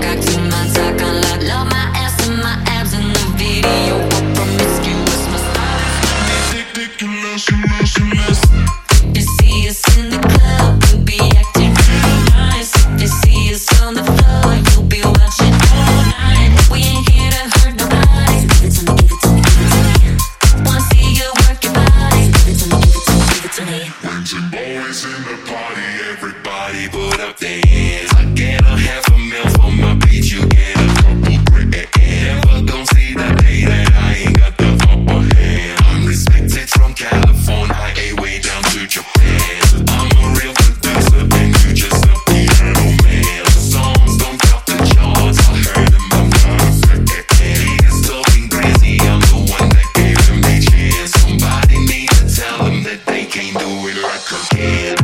как туман, закалат. Love my ass and my abs in the video. What promiscuous, my style is ridiculous. If you see us in the club, we'll be acting real nice. If you see us on the floor, you'll be watching all night. We ain't here to hurt nobody. Give it to me, give it to me, give it to me. Wanna see you work your body. Give it to me, give it to me, give it to me. When some boys in the party, everybody put up their hands. I get a half a mil for my beat, you get a couple grand. Never gon' see the day that I ain't got the upper hand. I'm respected from California, way down to Japan. I'm a real producer and you just a piano man. The songs don't top the charts, I heard them, I'm not. He's talking crazy, I'm the one that gave him a chance. Somebody need to tell him that they can't do it like I can.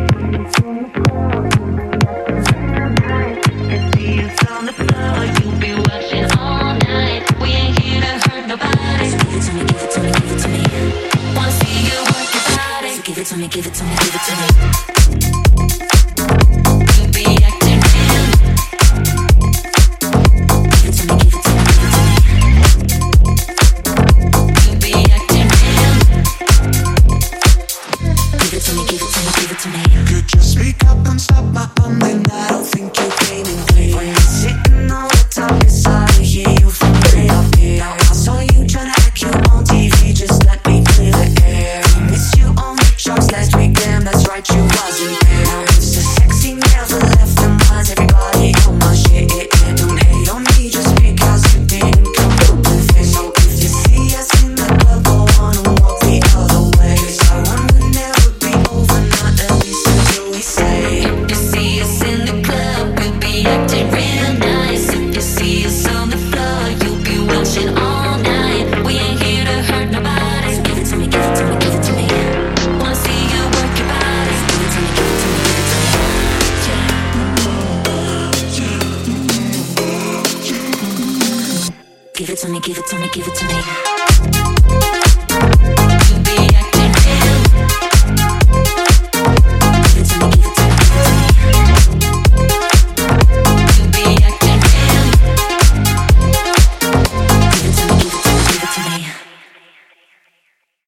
On the floor, you'll be watching all night. We ain't here to hurt nobody. So give it to me, give it to me, give it to me. Wanna see you work your body. So give it to me, give it to me, give it to me. You'll be acting real. Give it to me, give it to me, give it to me. You'll be acting real. Give it to me, give it to me, give it to me. Could you speak up and stop my bum? Then I don't think you came in clear. When you're sitting on the top, it's hard to hear you from way up here. I saw you tryna act cute on TV, just let me clear the air. Miss you on the charts last week, damn, that's right, you wasn't there. Now it's a sexy never left and why's everybody on my shit? Don't hate on me just because you didn't come up with it. So if you see us in the club, go on and walk the other way. 'Cause our run will never be over, not at least until we say. If you see us in the club, we'll be acting real nice. If you see us on the floor, you'll be watching all night. We ain't here to hurt nobody. So give it to me, give it to me, give it to me. Wanna see you work your body. So give it to me, give it to me, give it to me. Give it to me, give it to me, give it to me.